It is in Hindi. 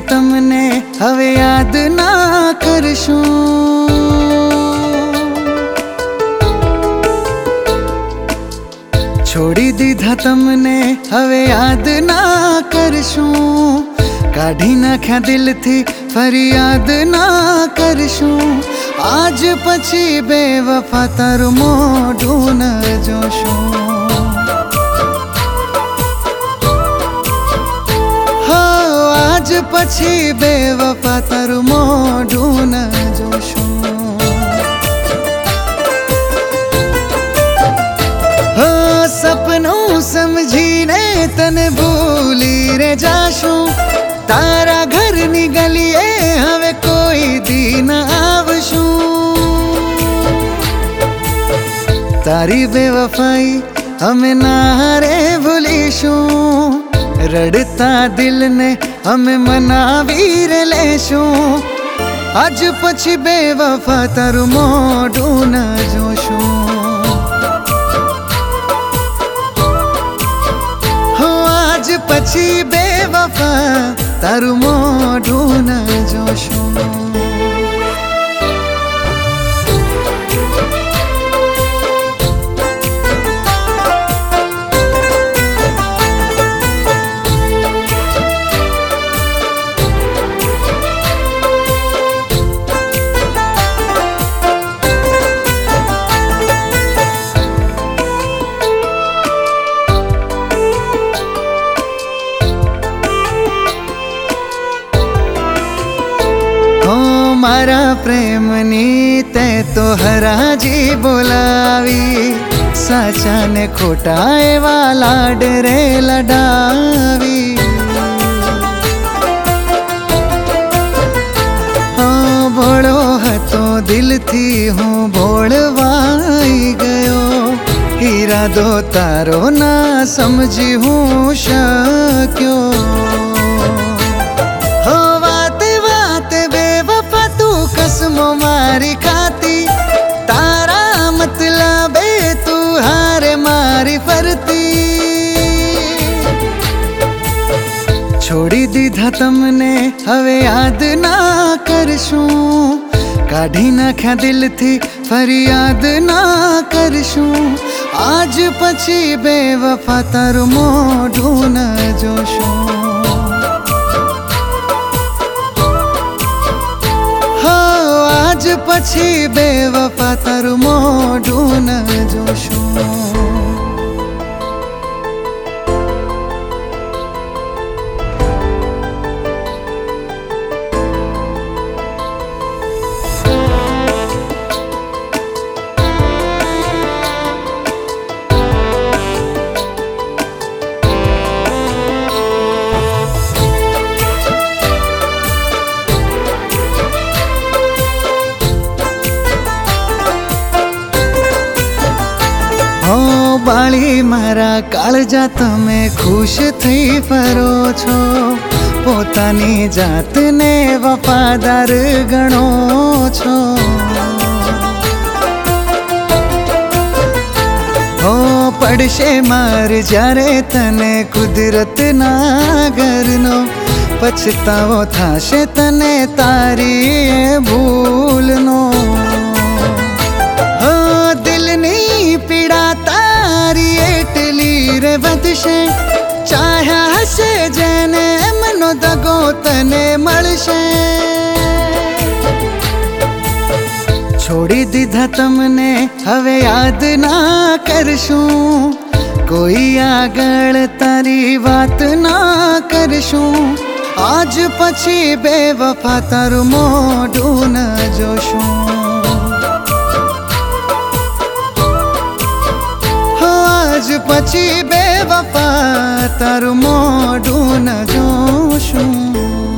તમને હવે યાદ ના કરશું। છોડી દીધા તમને હવે યાદ ના કરશું। કાઢી નાખ્યા દિલથી ફરિયાદ ના કરશું। આજ પછી બેવફા તારું મોઢું ન જોશું। आज पछी बेवफा तारू मोढू न जोशू। हो सपनों समझीने तने भूली रे जाशू। तारा घर नी गलीए हवे कोई दी न आवशू। तारी बेवफाई हमें ना रे भूलीशू। रड़ता दिल ने हमें मनावीर लेशू। आज पछी बेवफा तारू मोढू न जोशू। हो आज पछी बेवफा तारू मोढू न जोशू। मारा प्रेमनी ते तो हराजी बोलावी। साचा ने खोटा एवा लाड रे लडावी। भोळो हतो दिल थी हूँ भोळवाई गयो। इरादो तारो ना समझी हूँ शक्यो। कसमो मारी खाती तारा मतलबे तू हारे मारी फरती। छोड़ी दीधा तमने हवे याद ना करशू। काढ़ी नाख्या दिल थी फरियाद ना करशू। आज पछी बेवफा तारू मोढू न जोशू। आज पछी बेवफा तारू मोढू न जोशू। बाळी मारा काळजा तमे खुश थई फरो छो। पोतानी जातने वफादार गणो छो। हो पड़शे मार जारे तने कुदरत ना घरनो। पछतावो थाशे तने तारी भूलनो। हो दिलनी पीड़ा तारी एटली रे वधशे। चाह्या हशे जेने मनो दगो तने मळशे। छोड़ी दीधा तमने हवे याद ना करशू। कोई आगळ तारी वात ना करशू। आज पछी बेवफा तारू मोढू न जोशू। आज पछी बेवफा तारू मोढू न जोशू।